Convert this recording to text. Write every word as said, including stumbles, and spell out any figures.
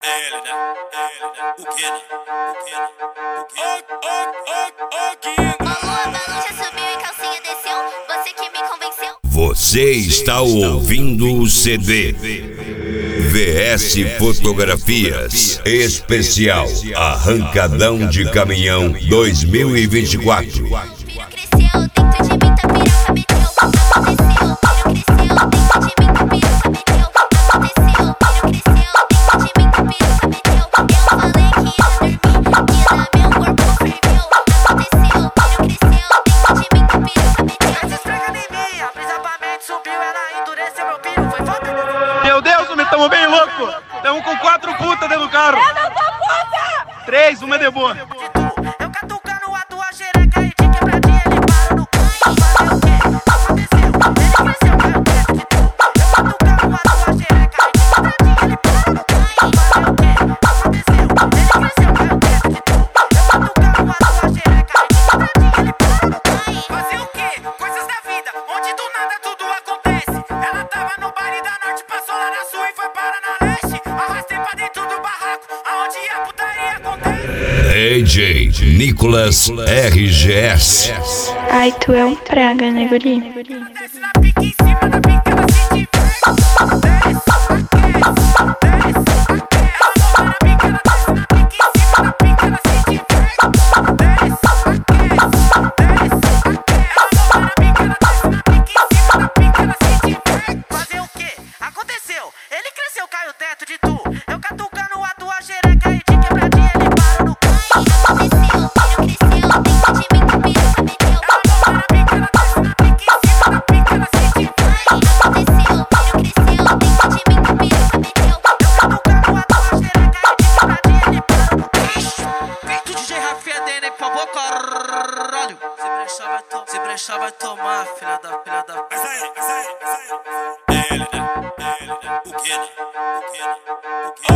É ele, né? É ele, né? O Guina, o Guina, o Guina. Ô, ô, ô, ô, Guina. Alô, a balão já subiu e calcinha desceu. Você que me convenceu. Você está ouvindo o C D V S Fotografias Especial Arrancadão de Caminhão dois mil e vinte e quatro. Filho cresceu, dentro de mim tá piroca meteu. Aconteceu, filho cresceu, dentro de mim tá piroca meteu. Aconteceu, filho cresceu, dentro de mim tá piroca meteu. Eu falei que ia dormir, ia dar meu corpo ferveu. Aconteceu, filho cresceu, dentro de mim tá piroca meteu. Essa esfrega em mim, a brisa pra mente subiu, ela endureceu meu piro, foi foda. Meu Deus, homem, tamo bem louco. Tamo com quatro putas dentro do carro. Eu não sou puta! Três, uma é de boa. Eu catucando a tua xereca e de quebradinha ele parou no cu. Fazer o quê? Aconteceu, ele cresceu, caiu perto de tu. Eu catucando a tua xereca e de quebradinha ele parou no cu. Fazer o quê? Aconteceu, ele cresceu, caiu perto de tu. Eu catucando a tua xereca e de quebradinha ele parou no cu. Fazer o quê? Coisas da vida, onde do nada tudo acontece. Ela tava no baile da norte, passou lá na sul e foi para na leste. Arrastei pra dentro do barraco, aonde a putaria acontece. D J Nicolas R G S. Ai, tu é um praga, né, guri? Desce na pique em cima da pique, ela se diverte. Desce, aquece, desce, aquece. Ela na pique, ela desce na pique em cima da pique, ela se diverte. Desce, aquece, desce, aquece. Ela na pique, ela desce na pique em cima da pique, ela se diverte. Fazer o quê? Aconteceu, ele cresceu, caiu o teto de tu. Eu catucando a tua xereca e de quebradinha ele parou no cu. Aconteceu, filho cresceu, dentro de mim tá piroca meteu. Ela na pique, ela desce na pique em cima da pique, ela se diverte. Aconteceu, filho cresceu, dentro de mim tá piroca meteu. Catucando a tua xereca e de quebradinha ele parou no cu. Vem tu D J Rafinha D N, por favor, caralho. Se brechar vai tomar, se brechar vai tomar, filha da filha da. Mas é ele, mas é ele, mas é ele. É ele, né? É ele, né? O Guina, o Guina, o Guina.